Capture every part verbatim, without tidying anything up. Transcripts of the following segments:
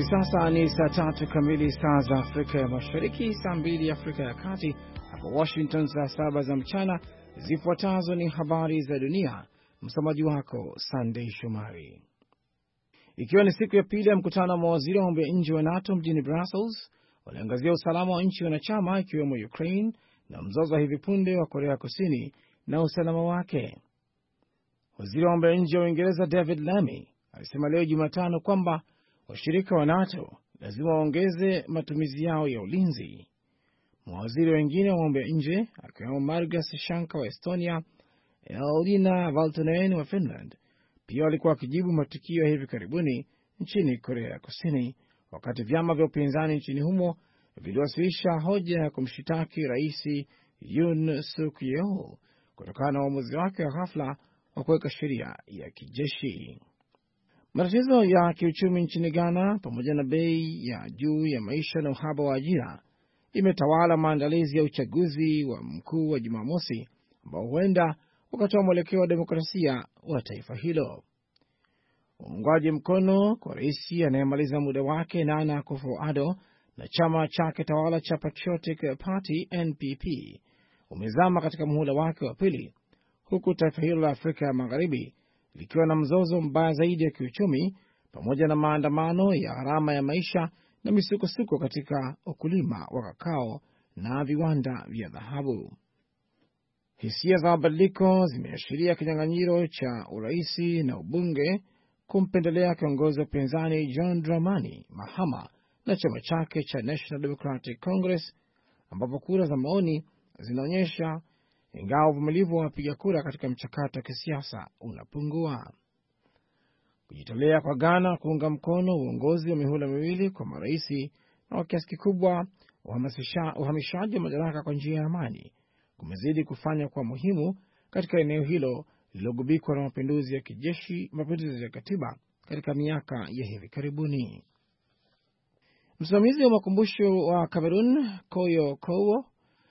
sasa ni saa tatu kamili saa za Afrika ya Mashariki, saa mbili Afrika ya Kati, hapa Washington saa saba za mchana. Zifuatazo ni habari za dunia, msomaji wako Sunday Shomari. Ikiwa ni siku ya pili ya mkutano wa mawaziri wa mambo ya nje wa NATO mjini Brussels, waliangazia usalama wa nchi wanachama ikiwemo Ukraine na mzozo wa hivi punde wa Korea Kusini na usalama wake. Waziri wa mambo ya nje wa Uingereza David Lammy alisema leo Jumatano kwamba washirika wa NATO lazima waongeze matumizi yao ya ulinzi. Mawaziri wengine wa mambo ya nje akiwemo Margus Shanka wa Estonia, Elina Valtonen wa Finland pia walikuwa wakijibu matukio ya hivi karibuni nchini Korea ya Kusini, wakati vyama vya upinzani nchini humo viliwasilisha hoja ya kumshitaki Rais Yoon Suk Yeol kutokana na uamuzi wake wa ghafla wa kuweka sheria ya kijeshi. Matatizo ya kiuchumi nchini Ghana pamoja na bei ya juu ya maisha na uhaba wa ajira imetawala maandalizi ya uchaguzi wa mkuu wa Jumamosi ambao huenda ukatoa mwelekeo wa demokrasia wa taifa hilo. Uungwaji mkono kwa rais anayemaliza muda wake Nana Akufo-Addo na chama chake tawala cha Patriotic Party N P P umezama katika muhula wake wa pili, huku taifa hilo la Afrika ya Magharibi likiwa na mzozo mbaya zaidi ya kiuchumi pamoja na maandamano ya gharama ya maisha na misukosuko katika ukulima wa kakao na viwanda vya dhahabu. Hisia za mabadiliko zimeashiria kinyang'anyiro cha uraisi na ubunge kumpendelea kiongozi wa upinzani John Dramani Mahama na chama chake cha National Democratic Congress, ambapo kura za maoni zinaonyesha ingawa uvumilivu wa wapiga kura katika mchakato wa kisiasa unapungua. Kujitolea kwa Ghana kuunga mkono uongozi wa mihula miwili kwa maraisi na kwa kiasi kikubwa uhamishaji wa madaraka kwa njia ya amani kumezidi kufanya kwa muhimu katika eneo hilo lililogubikwa na mapinduzi ya kijeshi, mapinduzi ya katiba katika miaka ya hivi karibuni. Msimamizi wa makumbusho wa Cameroon Koyo Kowo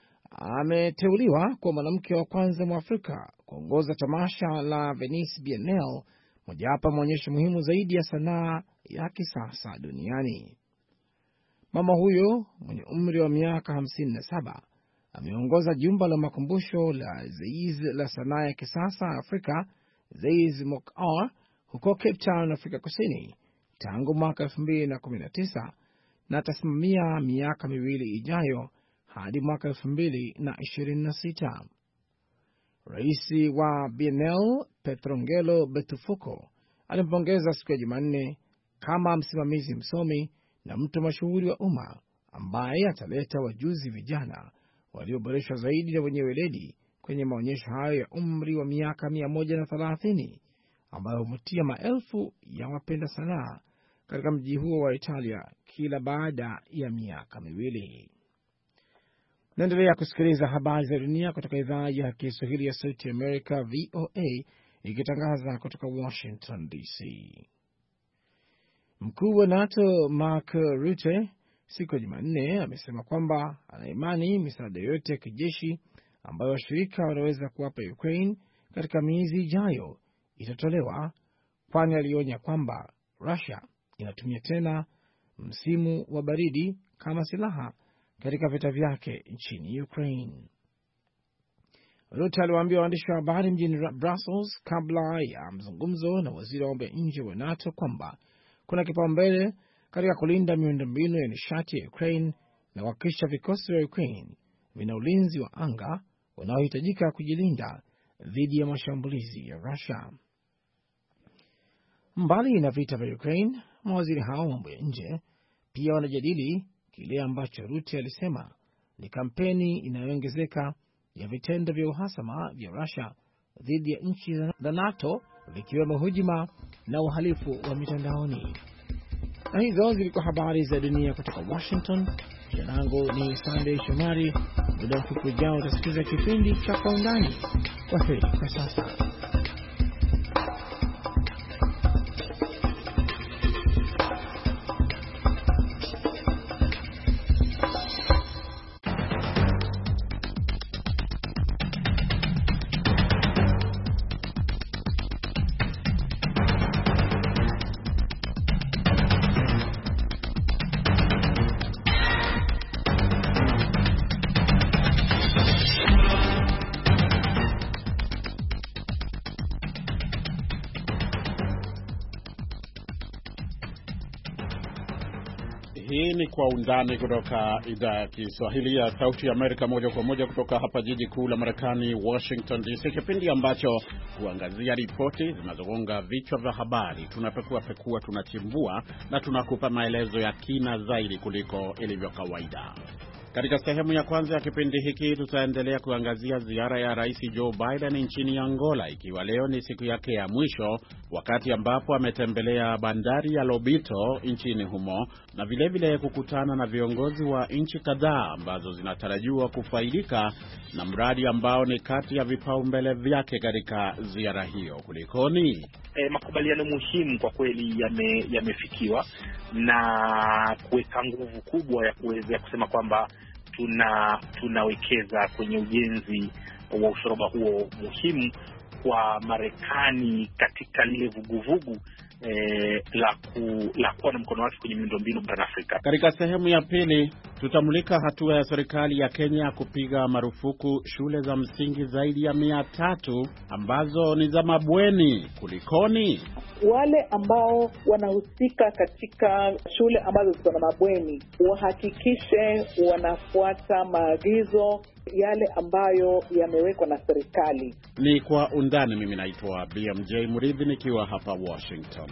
ameteuliwa kwa mwanamke wa kwanza Mwafrika kuongoza tamasha la Venice Biennale, mojawapo maonyesho muhimu zaidi ya sanaa ya kisasa duniani. Mama huyo mwenye umri wa miaka hamsini na saba ameongoza jumba la makumbusho la Zeiz la sanaa ya kisasa Afrika, Zeiz Mokar, huko Cape Town, Afrika Kusini tangu mwaka elfu mbili na kumi na tisa na atasimamia miaka miwili ijayo hadi mwaka elfu mbili na ishirini na sita. Raisi wa Biennale Petrongelo Betufuko alimpongeza siku ya Jumanne kama msimamizi msomi na mtu mashuhuri wa umma ambaye ataleta wajuzi vijana walioboreshwa zaidi na wenye weledi kwenye maonyesho hayo ya umri wa miaka mia moja na thelathini ambayo huvutia maelfu ya wapenda sanaa katika mji huo wa Italia kila baada ya miaka miwili. Naendelea kusikiliza habari za dunia kutoka idhaa ya Kiswahili ya Sauti ya Amerika V O A ikitangaza kutoka Washington D C. Mkuu wa NATO Mark Rutte siku ya Jumanne amesema kwamba ana imani misaada yote ya kijeshi ambayo washirika wanaweza kuwapa Ukraine katika miezi ijayo itatolewa, kwani alionya kwamba Russia inatumia tena msimu wa baridi kama silaha katika vita vyake nchini Ukraine. Rutte aliwaambia waandishi wa habari mjini Brussels kabla ya mzungumzo na waziri wa mambo ya nje wa NATO kwamba kuna kipaumbele katika kulinda miundombinu ya nishati ya Ukraine na kuhakikisha vikosi vya Ukraine vina ulinzi wa anga unaohitajika kujilinda dhidi ya mashambulizi ya Russia. Mbali na vita vya Ukraine, mawaziri hao mambo ya nje pia wanajadili kile ambacho Rutte alisema ni kampeni inayoongezeka ya vitendo vya uhasama vya Russia dhidi ya nchi za NATO, vikiwemo hujuma na uhalifu wa mitandaoni. Na hizo zilikuwa habari za dunia kutoka Washington. Jina langu ni Sunday Shomari. Muda mfupi ujao utasikiza kipindi cha Kwa Undani. Kwa heri kwa sasa. Hii ni Kwa Undani kutoka idhaa ya Kiswahili ya Sauti ya Amerika, moja kwa moja kutoka hapa jiji kuu la Marekani, Washington D C, kipindi ambacho huangazia ripoti zinazogonga vichwa vya habari. Tunapekua pekua, tunachimbua na tunakupa maelezo ya kina zaidi kuliko ilivyo kawaida. Katika sehemu ya kwanza ya kipindi hiki tutaendelea kuangazia ziara ya Rais Joe Biden nchini Angola, ikiwa leo ni siku yake ya mwisho, wakati ambapo ametembelea bandari ya Lobito nchini humo na vile vile kukutana na viongozi wa nchi kadhaa ambazo zinatarajiwa kufaidika na mradi ambao ni kati ya vipaumbele vyake katika ziara hiyo. Kulikoni? E, makubaliano muhimu kwa kweli yamefikiwa na kuweka nguvu kubwa ya kuweza kusema kwamba tuna tunawekeza kwenye ujenzi wa ushoroba huo muhimu kwa Marekani katika lile vuguvugu eh, la ku, la kuwa na mkono wake kwenye miundombinu barani Afrika. Katika sehemu ya pili tutamulika hatua ya serikali ya Kenya kupiga marufuku shule za msingi zaidi ya mia tatu ambazo ni za mabweni. Kulikoni? Wale ambao wanahusika katika shule ambazo ziko na mabweni wahakikishe wanafuata maagizo yale ambayo yamewekwa na serikali. Ni Kwa Undani. Mimi naitwa B M J Murithi nikiwa hapa Washington.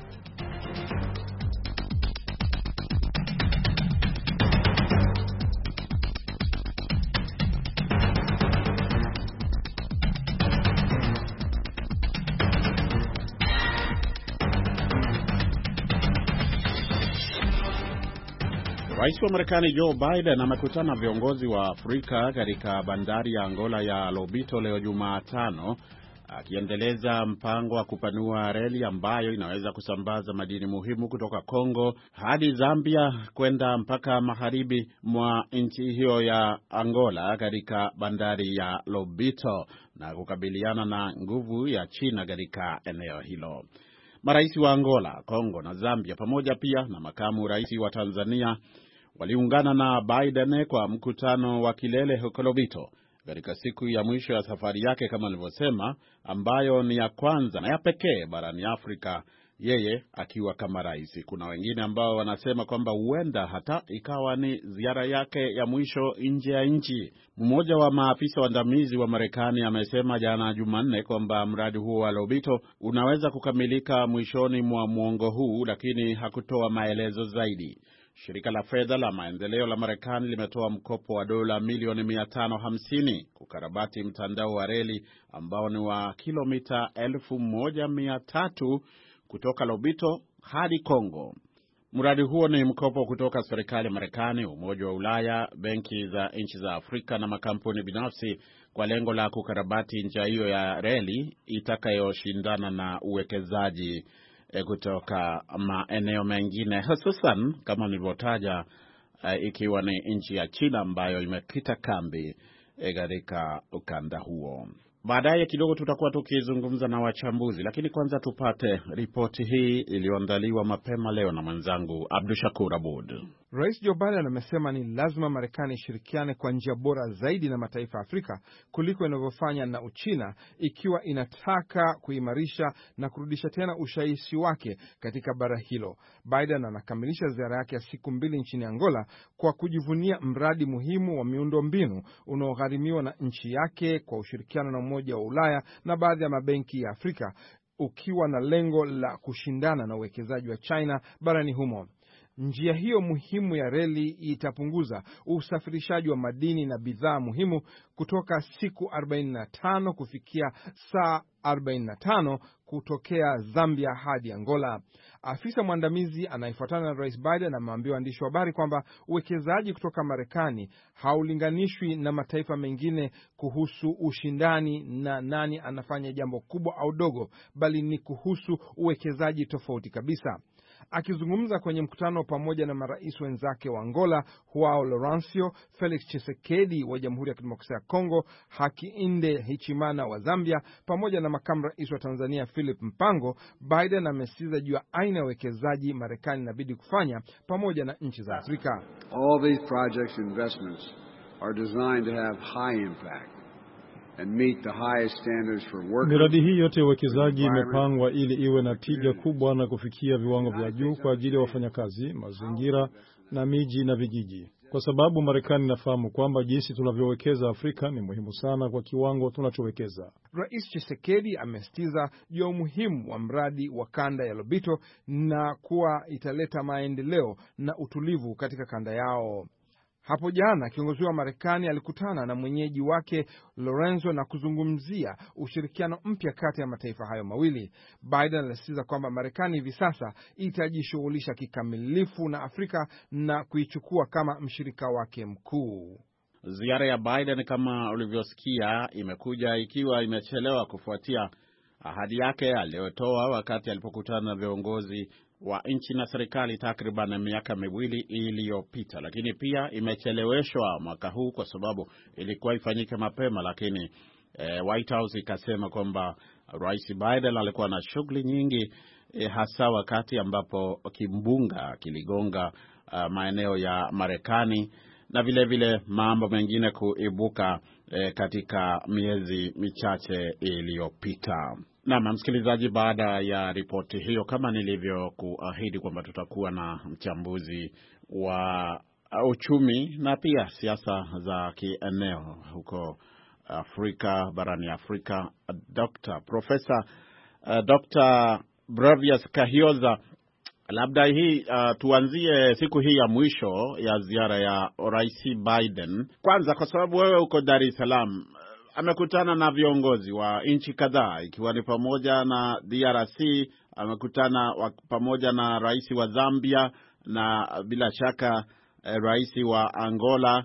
Rais wa Marekani Joe Biden amekutana na viongozi wa Afrika katika bandari ya Angola ya Lobito leo Jumatano, akiendeleza mpango wa kupanua reli ambayo inaweza kusambaza madini muhimu kutoka Kongo hadi Zambia kwenda mpaka magharibi mwa nchi hiyo ya Angola katika bandari ya Lobito na kukabiliana na nguvu ya China katika eneo hilo. Marais wa Angola, Kongo na Zambia pamoja pia na makamu rais wa Tanzania waliungana na Biden kwa mkutano wa kilele huko Lobito katika siku ya mwisho ya safari yake, kama nilivyosema, ambayo ni ya kwanza na ya pekee barani Afrika, yeye akiwa kama rais. Kuna wengine ambao wanasema kwamba huenda hata ikawa ni ziara yake ya mwisho nje ya nchi. Mmoja wa maafisa waandamizi wa Marekani amesema jana Jumanne kwamba mradi huo wa Lobito unaweza kukamilika mwishoni mwa mwongo huu, lakini hakutoa maelezo zaidi. Shirika la fedha la maendeleo la Marekani limetoa mkopo wa dola milioni mia tano hamsini kukarabati mtandao wa reli ambao ni wa kilomita elfu moja mia tatu kutoka Lobito hadi Kongo. Mradi huo ni mkopo kutoka serikali ya Marekani, Umoja wa Ulaya, benki za nchi za Afrika na makampuni binafsi kwa lengo la kukarabati njia hiyo ya reli itakayoshindana na uwekezaji kutoka maeneo mengine, hususan kama nilivyotaja, uh, ikiwa ni nchi ya China ambayo imekita kambi katika ukanda huo. Baadaye kidogo tutakuwa tukizungumza na wachambuzi, lakini kwanza tupate ripoti hii iliyoandaliwa mapema leo na mwenzangu Abdushakur Abud. Rais Joe Biden amesema ni lazima Marekani ishirikiane kwa njia bora zaidi na mataifa ya Afrika kuliko inavyofanya na Uchina, ikiwa inataka kuimarisha na kurudisha tena ushawishi wake katika bara hilo. Biden anakamilisha ziara yake ya siku mbili nchini Angola kwa kujivunia mradi muhimu wa miundombinu unaogharimiwa na nchi yake kwa ushirikiano na Umoja wa Ulaya na baadhi ya mabenki ya Afrika, ukiwa na lengo la kushindana na uwekezaji wa China barani humo. Njia hiyo muhimu ya reli itapunguza usafirishaji wa madini na bidhaa muhimu kutoka siku arobaini na tano kufikia saa arobaini na tano kutokea Zambia hadi Angola. Afisa mwandamizi anayefuatana na Rais Biden amewaambia waandishi wa habari kwamba uwekezaji kutoka Marekani haulinganishwi na mataifa mengine kuhusu ushindani na nani anafanya jambo kubwa au dogo, bali ni kuhusu uwekezaji tofauti kabisa. Akizungumza kwenye mkutano pamoja na marais wenzake wa Angola, Joao Lourenço, Felix Tshisekedi wa Jamhuri ya Kidemokrasia ya Kongo, Hakainde Hichilema wa Zambia, pamoja na makamu rais wa Tanzania Philip Mpango, Biden amesisitiza juu ya aina ya uwekezaji Marekani inabidi kufanya pamoja na nchi za Afrika. All these projects investments are designed to have high impact and meet the highest standards for workers. Miradi hii yote ya uwekezaji imepangwa ili iwe na tija kubwa na kufikia viwango vya juu kwa ajili ya wafanyakazi, mazingira na miji na vijiji, kwa sababu Marekani inafahamu kwamba jinsi tunavyowekeza Afrika ni muhimu sana kwa kiwango tunachowekeza. Rais Tshisekedi amesitiza juu ya umuhimu wa mradi wa kanda ya Lobito na kuwa italeta maendeleo na utulivu katika kanda yao. Hapo jana kiongozi wa Marekani alikutana na mwenyeji wake Lorenzo na kuzungumzia ushirikiano mpya kati ya mataifa hayo mawili. Biden alisisitiza kwamba Marekani hivi sasa itajishughulisha kikamilifu na Afrika na kuichukua kama mshirika wake mkuu. Ziara ya Biden, kama ulivyosikia, imekuja ikiwa imechelewa kufuatia ahadi yake aliyotoa wakati alipokutana na viongozi wa nchi na serikali takriban miaka miwili iliyopita, lakini pia imecheleweshwa mwaka huu kwa sababu ilikuwa ifanyike mapema, lakini eh, White House ikasema kwamba Rais Biden alikuwa na shughuli nyingi, eh, hasa wakati ambapo kimbunga kiligonga uh, maeneo ya Marekani na vile vile mambo mengine kuibuka eh, katika miezi michache iliyopita. Na msikilizaji, baada ya ripoti hiyo, kama nilivyokuahidi kwamba tutakuwa na mchambuzi wa uchumi na pia siasa za kieneo huko Afrika, barani Afrika, Dr. Professor uh, Dr. Brevius Kahioza, labda hii uh, tuanzie siku hii ya mwisho ya ziara ya Rais Biden. Kwanza, kwa sababu wewe uko Dar es Salaam, amekutana na viongozi wa nchi kadhaa ikiwa ni pamoja na D R C, amekutana wa, pamoja na rais wa Zambia na bila shaka eh, rais wa Angola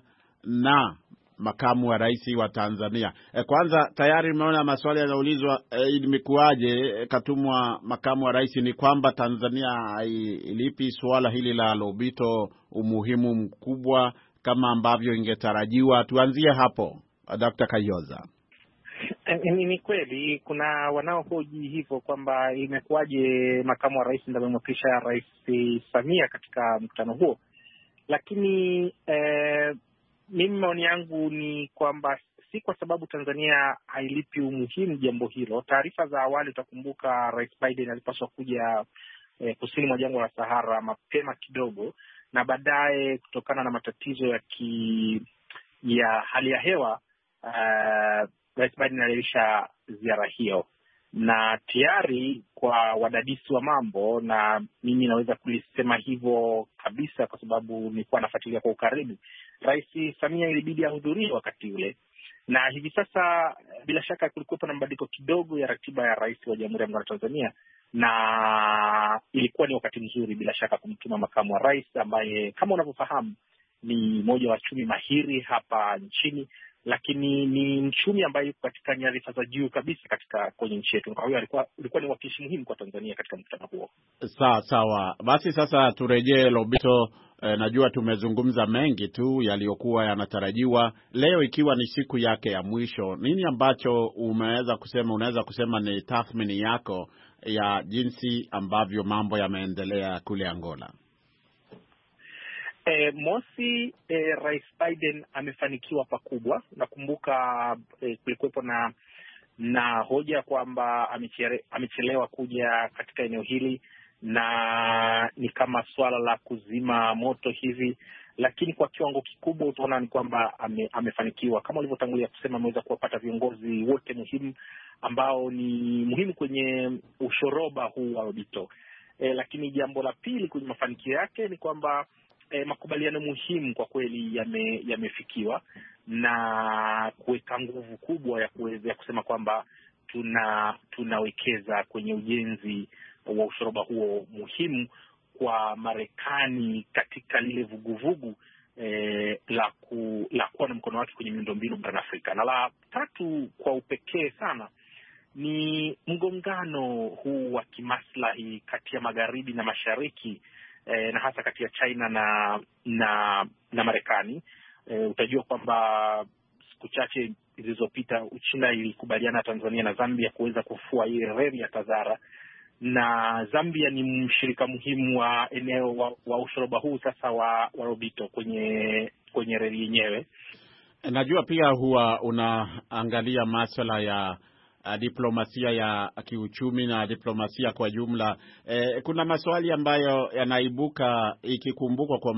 na makamu wa rais wa Tanzania. Eh, kwanza tayari umeona maswali yanaulizwa, eh, imekuaje eh, katumwa makamu wa rais? Ni kwamba Tanzania ilipi suala hili la Lobito umuhimu mkubwa kama ambavyo ingetarajiwa? Tuanzie hapo, Daktari Kahioza. Ni, ni kweli kuna wanaohoji hivyo kwamba imekuwaje makamu wa rais ndio amemwakilisha Rais Samia katika mkutano huo, lakini eh, mimi maoni yangu ni kwamba si kwa sababu Tanzania hailipi umuhimu jambo hilo. Taarifa za awali, utakumbuka Rais Biden alipaswa kuja eh, kusini mwa jangwa la Sahara mapema kidogo, na baadaye kutokana na matatizo ya ki ya hali ya hewa uh, Rais Biden aliahirisha ziara hiyo, na tayari kwa wadadisi wa mambo, na mimi naweza kulisema hivyo kabisa kwa sababu nilikuwa nafuatilia kwa ukaribu, Rais Samia ilibidi ahudhurie wakati ule, na hivi sasa bila shaka kulikuwa na mabadiliko kidogo ya ratiba ya rais wa Jamhuri ya Muungano wa Tanzania, na ilikuwa ni wakati mzuri bila shaka kumtuma makamu wa rais ambaye kama unavyofahamu ni mmoja wa wachumi mahiri hapa nchini, lakini ni mchumi ambaye yuko katika nyadhifa za juu kabisa katika kwenye nchi yetu. Kwa hiyo alikuwa ulikuwa ni wakilishi muhimu kwa Tanzania katika mkutano huo. Sawa sawa. Basi sasa turejee Lobito. E, najua tumezungumza mengi tu yaliyokuwa yanatarajiwa leo, ikiwa ni siku yake ya mwisho. Nini ambacho umeweza kusema, unaweza kusema ni tathmini yako ya jinsi ambavyo mambo yameendelea kule Angola? E, mosi, e, Rais Biden amefanikiwa pakubwa. Nakumbuka e, kulikuwepo na na hoja kwamba amechelewa, amechelewa kuja katika eneo hili na ni kama swala la kuzima moto hivi, lakini kwa kiwango kikubwa utaona ni kwamba ame, amefanikiwa. Kama ulivyotangulia kusema, ameweza kuwapata viongozi wote muhimu ambao ni muhimu kwenye ushoroba huu wa Lobito. E, lakini jambo la pili kwenye mafanikio yake ni kwamba E, makubaliano muhimu kwa kweli yame, yamefikiwa na kuweka nguvu kubwa ya kuweza kusema kwamba tuna tunawekeza kwenye ujenzi wa ushoroba huo muhimu kwa Marekani katika lile vuguvugu e, la ku, la kuwa na mkono wake kwenye miundombinu barani Afrika. Na la tatu kwa upekee sana ni mgongano huu wa kimaslahi kati ya magharibi na mashariki, E, na hasa kati ya China na na na Marekani. E, utajua kwamba siku chache zilizopita Uchina ilikubaliana Tanzania na Zambia kuweza kufua ile reli ya Tazara, na Zambia ni mshirika muhimu wa eneo wa, wa ushoroba huu sasa wa, wa Lobito kwenye kwenye reli yenyewe. Najua pia huwa unaangalia masuala ya Uh, diplomasia ya kiuchumi na diplomasia kwa jumla. Eh, kuna maswali ambayo yanaibuka ikikumbukwa kwamba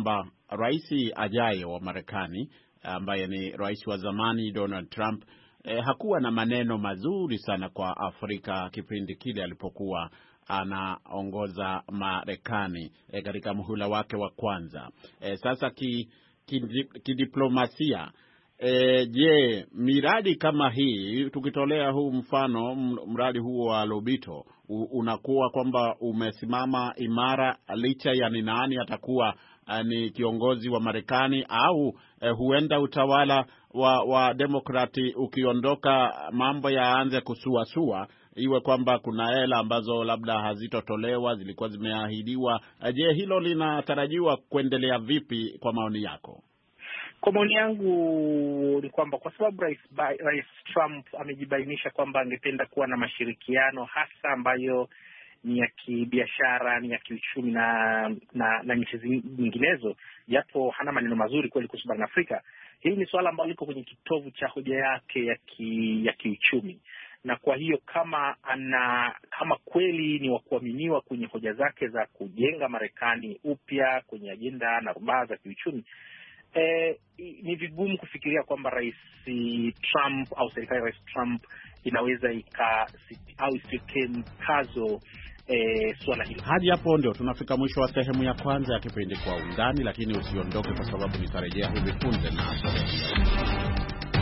rais ajaye wa Marekani ambaye ni rais wa zamani Donald Trump eh, hakuwa na maneno mazuri sana kwa Afrika kipindi kile alipokuwa anaongoza Marekani eh, katika muhula wake wa kwanza. Eh, sasa ki, ki, kidiplomasia E, je, miradi kama hii tukitolea huu mfano mradi huo wa Lobito unakuwa kwamba umesimama imara licha ya ni nani atakuwa uh, ni kiongozi wa Marekani au uh, huenda utawala wa, wa Demokrati ukiondoka mambo yaanze kusuasua, iwe kwamba kuna hela ambazo labda hazitotolewa zilikuwa zimeahidiwa. Je, hilo linatarajiwa kuendelea vipi kwa maoni yako? Kwa maoni yangu ni kwamba kwa sababu rais, rais Trump amejibainisha kwamba angependa kuwa na mashirikiano hasa ambayo ni ya kibiashara, ni ya kiuchumi na na, na nchi nyinginezo, japo hana maneno mazuri kweli kuhusu barani Afrika. Hili ni swala ambalo liko kwenye kitovu cha hoja yake ya ki, ya kiuchumi. Na kwa hiyo kama ana kama kweli ni wa kuaminiwa kwenye hoja zake za kujenga Marekani upya kwenye ajenda na rubaa za kiuchumi, Eh, ni vigumu kufikiria kwamba rais Trump au serikali ya rais Trump inaweza ika au isiweke mkazo eh, swala hilo. Hadi hapo ndio tunafika mwisho wa sehemu ya kwanza ya kipindi Kwa Undani, lakini usiondoke kwa sababu nitarejea hivi punde na sehemu.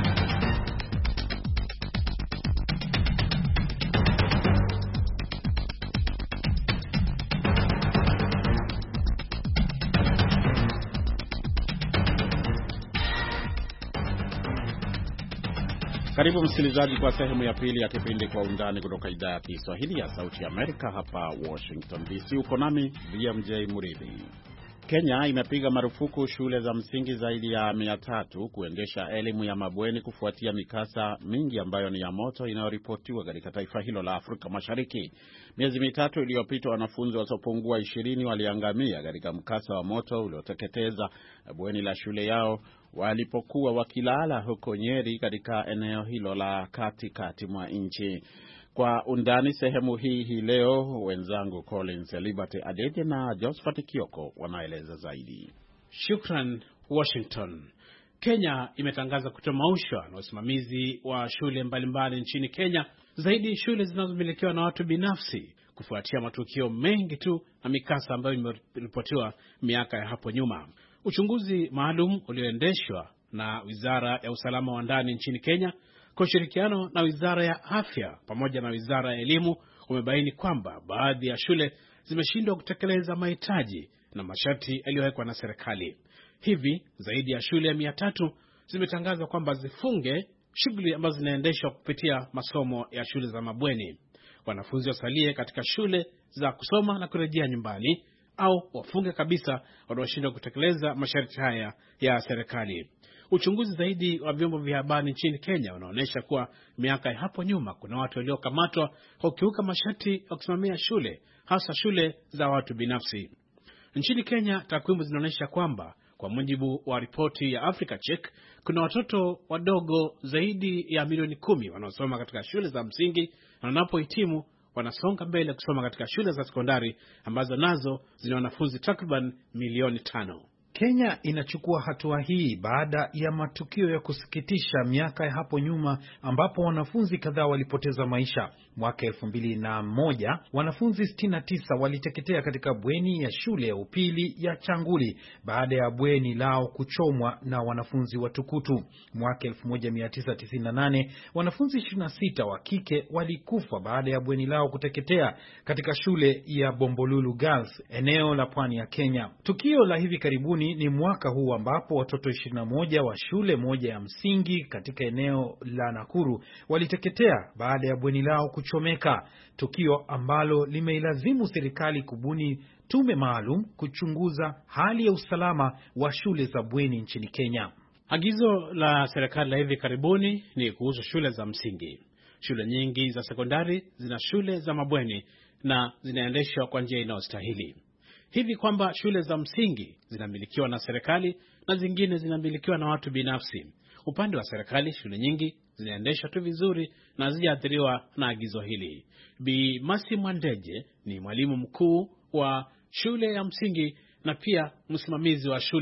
Karibu msikilizaji kwa sehemu ya pili ya kipindi Kwa Undani kutoka idhaa ya Kiswahili ya Sauti ya Amerika hapa Washington D C. Uko nami B M J Muridhi. Kenya imepiga marufuku shule za msingi zaidi ya mia tatu kuendesha elimu ya mabweni kufuatia mikasa mingi ambayo ni ya moto inayoripotiwa katika taifa hilo la Afrika Mashariki. Miezi mitatu iliyopita wanafunzi wasiopungua ishirini waliangamia katika mkasa wa moto ulioteketeza bweni la shule yao walipokuwa wakilala huko Nyeri katika eneo hilo la katikati mwa nchi. Kwa undani sehemu hii hii leo, wenzangu Collins Liberty Adede na Josephat Kioko wanaeleza zaidi. Shukran Washington. Kenya imetangaza kutomaushwa na usimamizi wa shule mbalimbali nchini Kenya, zaidi shule zinazomilikiwa na watu binafsi, kufuatia matukio mengi tu na mikasa ambayo imeripotiwa miaka ya hapo nyuma. Uchunguzi maalum ulioendeshwa na Wizara ya Usalama wa Ndani nchini Kenya kwa ushirikiano na Wizara ya Afya pamoja na Wizara ya Elimu umebaini kwamba baadhi ya shule zimeshindwa kutekeleza mahitaji na masharti yaliyowekwa na serikali. Hivi zaidi ya shule mia tatu zimetangazwa kwamba zifunge shughuli ambazo zinaendeshwa kupitia masomo ya shule za mabweni. Wanafunzi wasalie katika shule za kusoma na kurejea nyumbani au wafunge kabisa wanaoshindwa kutekeleza masharti haya ya serikali. Uchunguzi zaidi wa vyombo vya habari nchini Kenya unaonyesha kuwa miaka ya hapo nyuma kuna watu waliokamatwa kwa kukiuka masharti ya kusimamia shule, hasa shule za watu binafsi. Nchini Kenya takwimu zinaonyesha kwamba kwa mujibu wa ripoti ya Africa Check, kuna watoto wadogo zaidi ya milioni kumi wanaosoma katika shule za msingi na wanapohitimu wanasonga mbele kusoma katika shule za sekondari ambazo nazo zina wanafunzi takriban milioni tano. Kenya inachukua hatua hii baada ya matukio ya kusikitisha miaka ya hapo nyuma ambapo wanafunzi kadhaa walipoteza maisha. Mwaka elfu mbili na moja wanafunzi sitini na tisa waliteketea katika bweni ya shule ya upili ya Changuli baada ya bweni lao kuchomwa na wanafunzi wa Tukutu. Mwaka elfu moja mia tisa tisini na nane wanafunzi ishirini na sita wa kike walikufa baada ya bweni lao kuteketea katika shule ya Bombolulu Girls, eneo la pwani ya Kenya. Tukio la hivi karibuni ni mwaka huu ambapo watoto ishirini na moja wa shule moja ya msingi katika eneo la Nakuru waliteketea baada ya bweni lao kuchomeka, tukio ambalo limeilazimu serikali kubuni tume maalum kuchunguza hali ya usalama wa shule za bweni nchini Kenya. Agizo la serikali la hivi karibuni ni kuhusu shule za msingi. Shule nyingi za sekondari zina shule za mabweni na zinaendeshwa kwa njia inayostahili. Hivi kwamba shule za msingi zinamilikiwa na serikali na zingine zinamilikiwa na watu binafsi. Upande wa serikali shule nyingi zinaendeshwa tu vizuri na hazijaathiriwa na agizo hili. Bi Masi Mwandeje ni mwalimu mkuu wa shule ya msingi na pia msimamizi wa shule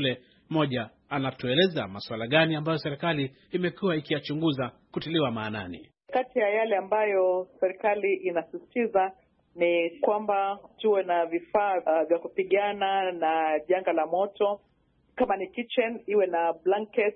Mmoja anatueleza masuala gani ambayo serikali imekuwa ikiyachunguza kutiliwa maanani. Kati ya yale ambayo serikali inasisitiza ni kwamba tuwe na vifaa uh, vya kupigana na janga la moto. Kama ni kitchen iwe na blanket,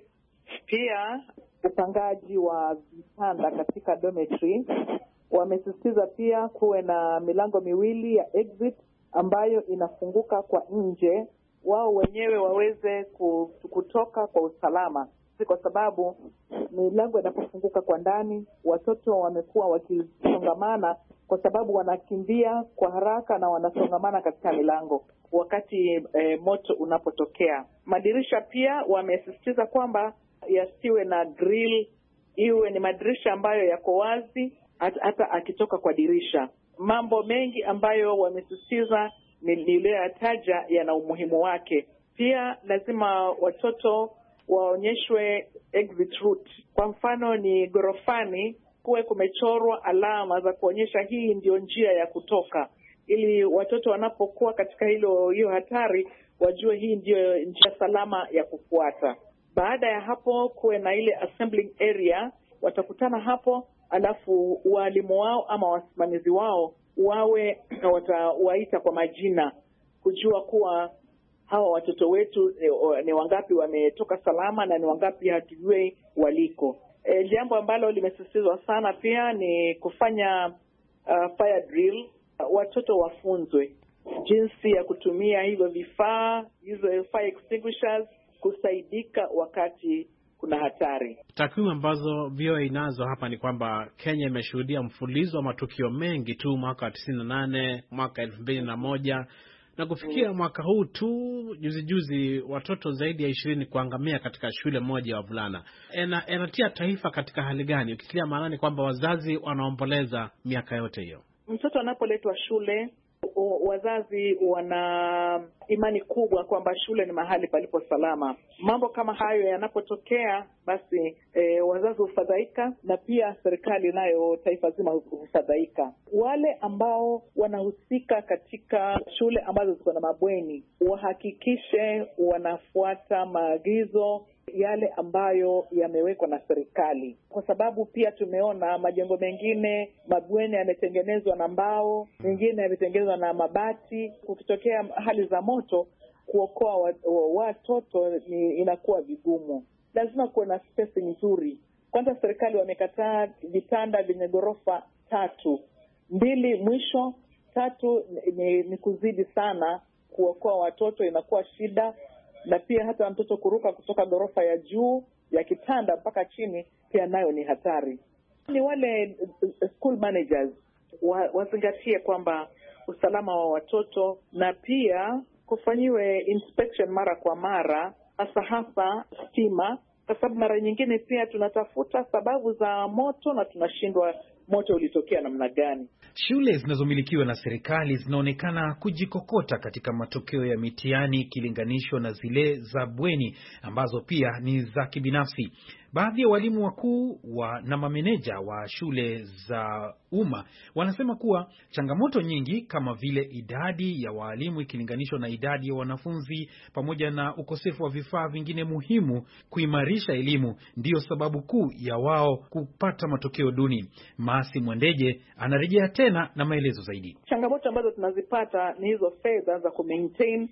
pia upangaji wa vitanda katika dormitory. Wamesisitiza pia kuwe na milango miwili ya exit ambayo inafunguka kwa nje, wao wenyewe waweze kutoka kwa usalama, kwa sababu milango inapofunguka kwa ndani, watoto wamekuwa wakisongamana kwa sababu wanakimbia kwa haraka na wanasongamana katika milango wakati e, moto unapotokea. Madirisha pia wamesisitiza kwamba yasiwe na grill, iwe ni madirisha ambayo yako wazi hata akitoka kwa dirisha. Mambo mengi ambayo wamesisitiza niliyoyataja yana umuhimu wake. Pia lazima watoto waonyeshwe exit route. Kwa mfano ni gorofani kuwe kumechorwa alama za kuonyesha hii ndio njia ya kutoka, ili watoto wanapokuwa katika hilo hiyo hatari wajue hii ndio njia salama ya kufuata. Baada ya hapo kuwe na ile assembling area, watakutana hapo, alafu walimu wao ama wasimamizi wao wawe watawaita kwa majina kujua kuwa hawa watoto wetu ni wangapi wametoka salama na ni wangapi hatujui waliko. E, jambo ambalo limesisitizwa sana pia ni kufanya uh, fire drill. Watoto wafunzwe jinsi ya kutumia hivyo vifaa, hizo fire extinguishers, kusaidika wakati kuna hatari. Takwimu ambazo V O A inazo hapa ni kwamba Kenya imeshuhudia mfululizo wa matukio mengi tu mwaka wa tisini na nane, mwaka elfu mbili na moja na kufikia mm. mwaka huu tu juzi juzi watoto zaidi ya ishirini kuangamia katika shule moja ya wavulana. Ena, enatia taifa katika hali gani ukitilia maanani kwamba wazazi wanaomboleza miaka yote hiyo? Mtoto anapoletwa shule, wazazi wana imani kubwa kwamba shule ni mahali palipo salama. Mambo kama hayo yanapotokea, basi e, wazazi hufadhaika na pia serikali nayo taifa zima hufadhaika. Wale ambao wanahusika katika shule ambazo ziko na mabweni wahakikishe wanafuata maagizo yale ambayo yamewekwa na serikali, kwa sababu pia tumeona majengo mengine mabweni yametengenezwa na mbao, mengine yametengenezwa na mabati. Kukitokea hali za moto, kuokoa watoto ni inakuwa vigumu. Lazima kuwe na spacing nzuri. Kwanza serikali wamekataa vitanda vyenye ghorofa tatu, mbili mwisho, tatu ni, ni kuzidi sana. Kuokoa watoto inakuwa shida, na pia hata mtoto kuruka kutoka ghorofa ya juu ya kitanda mpaka chini pia nayo ni hatari. Ni wale school managers wa, wazingatie kwamba usalama wa watoto, na pia kufanyiwe inspection mara kwa mara, hasa hasa stima, kwa sababu mara nyingine pia tunatafuta sababu za moto na tunashindwa moto ulitokea namna gani. Shule zinazomilikiwa na serikali zinaonekana kujikokota katika matokeo ya mitihani ikilinganishwa na zile za bweni ambazo pia ni za kibinafsi. Baadhi ya walimu wakuu wa na mameneja wa shule za umma wanasema kuwa changamoto nyingi kama vile idadi ya walimu ikilinganishwa na idadi ya wanafunzi pamoja na ukosefu wa vifaa vingine muhimu kuimarisha elimu ndiyo sababu kuu ya wao kupata matokeo duni. Maasi Mwandeje anarejea tena na maelezo zaidi. Changamoto ambazo tunazipata ni hizo fedha za kumaintain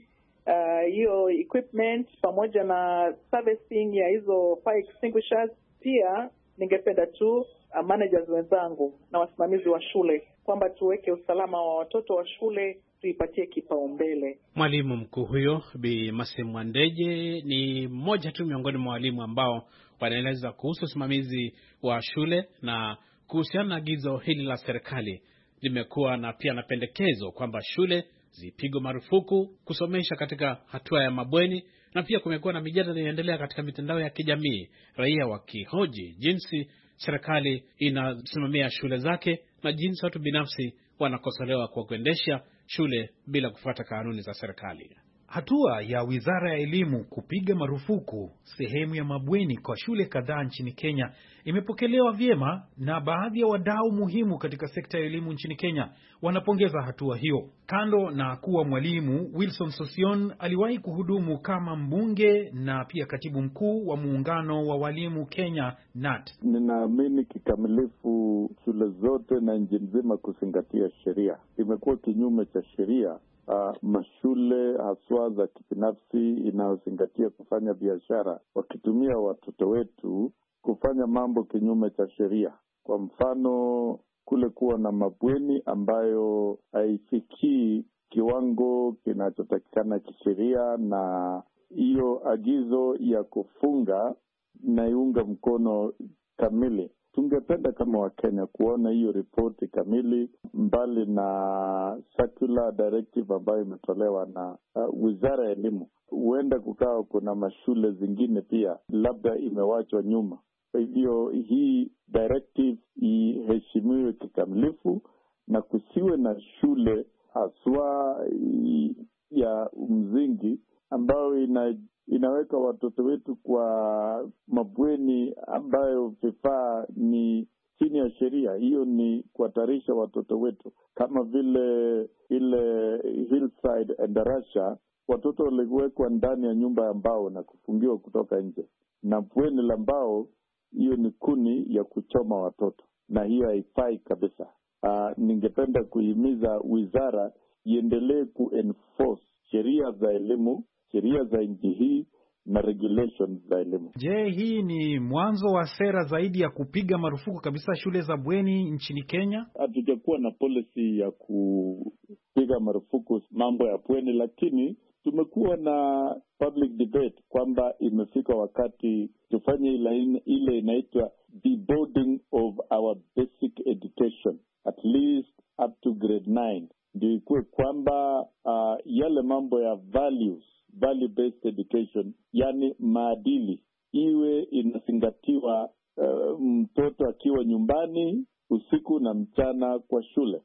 hiyo uh, equipment pamoja na servicing ya hizo fire extinguishers. Pia ningependa tu uh, managers wenzangu na wasimamizi wa shule kwamba tuweke usalama wa watoto wa shule, tuipatie kipaumbele. Mwalimu mkuu huyo Bi Maasi Mwandeje ni mmoja tu miongoni mwa walimu ambao wanaeleza kuhusu usimamizi wa shule, na kuhusiana na agizo hili la serikali limekuwa na pia na pendekezo kwamba shule zipigwe marufuku kusomesha katika hatua ya mabweni, na pia kumekuwa na mijadala inaendelea katika mitandao ya kijamii, raia wakihoji jinsi serikali inasimamia shule zake na jinsi watu binafsi wanakosolewa kwa kuendesha shule bila kufuata kanuni za serikali. Hatua ya Wizara ya Elimu kupiga marufuku sehemu ya mabweni kwa shule kadhaa nchini Kenya imepokelewa vyema na baadhi ya wadau muhimu katika sekta ya elimu nchini Kenya wanapongeza hatua hiyo. Kando na kuwa mwalimu, Wilson Sosion aliwahi kuhudumu kama mbunge na pia katibu mkuu wa muungano wa walimu Kenya N A T. Ninaamini kikamilifu shule zote na nchi nzima kuzingatia sheria. Imekuwa kinyume cha sheria. Uh, mashule haswa za kibinafsi inayozingatia kufanya biashara wakitumia watoto wetu kufanya mambo kinyume cha sheria. Kwa mfano, kule kuwa na mabweni ambayo haifikii kiwango kinachotakikana kisheria, na hiyo agizo ya kufunga naiunga mkono kamili. Tungependa kama Wakenya kuona hiyo ripoti kamili, mbali na circular directive ambayo imetolewa na uh, Wizara ya Elimu. Huenda kukawa kuna mashule zingine pia labda imewachwa nyuma. Kwa hivyo hii directive iheshimiwe kikamilifu na kusiwe na shule haswa ya msingi ambayo ina inaweka watoto wetu kwa mabweni ambayo vifaa ni chini ya sheria. Hiyo ni kuhatarisha watoto wetu, kama vile ile Hillside Endarasha, watoto waliwekwa ndani ya nyumba ya mbao na kufungiwa kutoka nje, na bweni la mbao, hiyo ni kuni ya kuchoma watoto, na hiyo haifai kabisa. Uh, ningependa kuhimiza wizara iendelee kuenforce sheria za elimu, sheria za nchi hii na regulations za elimu. Je, hii ni mwanzo wa sera zaidi ya kupiga marufuku kabisa shule za bweni nchini Kenya? Hatujakuwa na policy ya kupiga marufuku mambo ya bweni, lakini tumekuwa na public debate kwamba imefika wakati tufanye ile ile inaitwa deboarding of our basic education, at least up to grade nine. Ndio ikuwe kwamba uh, yale mambo ya values, value based education, yani maadili, iwe inazingatiwa uh, mtoto akiwa nyumbani usiku na mchana kwa shule.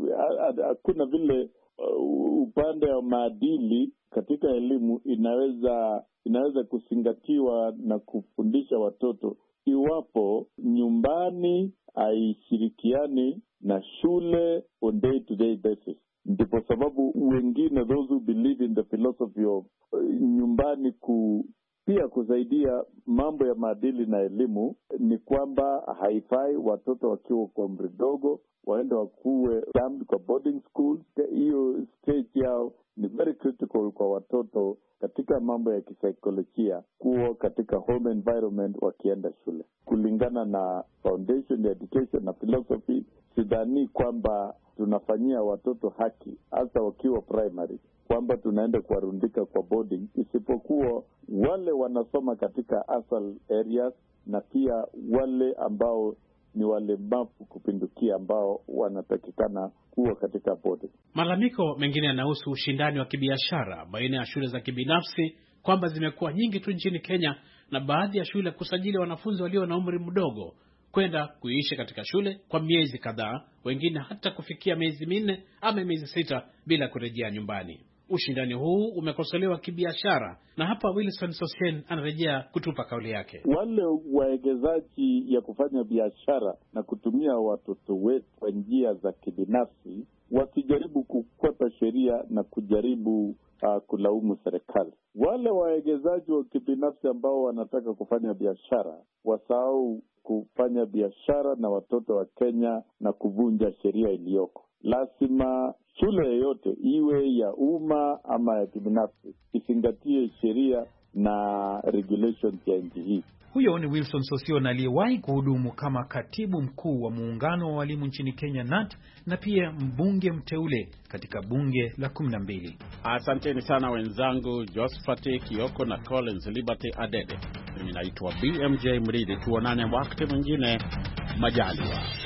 Hakuna vile uh, upande wa maadili katika elimu inaweza inaweza kuzingatiwa na kufundisha watoto iwapo nyumbani haishirikiani na shule on day to day basis. Ndipo sababu wengine, those who believe in the philosophy of uh, nyumbani ku pia kusaidia mambo ya maadili na elimu, ni kwamba haifai watoto wakiwa kwa umri dogo waende wakuwe jammed kwa boarding schools. Hiyo stage yao ni very critical kwa watoto katika mambo ya kisaikolojia, kuwa katika home environment wakienda shule. Kulingana na foundation ya education na philosophy, sidhani kwamba tunafanyia watoto haki hasa wakiwa primary kwamba tunaenda kuwarundika kwa boarding, isipokuwa wale wanasoma katika asal areas na pia wale ambao ni walemavu kupindukia ambao wanatakikana kuwa katika boarding. Malalamiko mengine yanahusu ushindani wa kibiashara baina ya shule za kibinafsi, kwamba zimekuwa nyingi tu nchini Kenya, na baadhi ya shule kusajili wanafunzi walio na umri mdogo kwenda kuishi katika shule kwa miezi kadhaa, wengine hata kufikia miezi minne ama miezi sita bila kurejea nyumbani. Ushindani huu umekosolewa kibiashara, na hapa Wilson Sosien anarejea kutupa kauli yake. Wale waegezaji ya kufanya biashara na kutumia watoto wetu kwa njia za kibinafsi wasijaribu kufuata sheria na kujaribu uh, kulaumu serikali. Wale waegezaji wa kibinafsi ambao wanataka kufanya biashara wasahau kufanya biashara na watoto wa Kenya na kuvunja sheria iliyoko. Lazima shule yoyote iwe ya umma ama ya kibinafsi izingatie sheria na regulations ya nchi hii. Huyo ni Wilson Sosion aliyewahi kuhudumu kama katibu mkuu wa muungano wa walimu nchini Kenya N A T, na pia mbunge mteule katika bunge la kumi na mbili. Asanteni sana wenzangu Josephat Kioko na Collins Liberty Adede. Mimi naitwa B M J Mridi. Tuonane wakati mwingine majaliwa.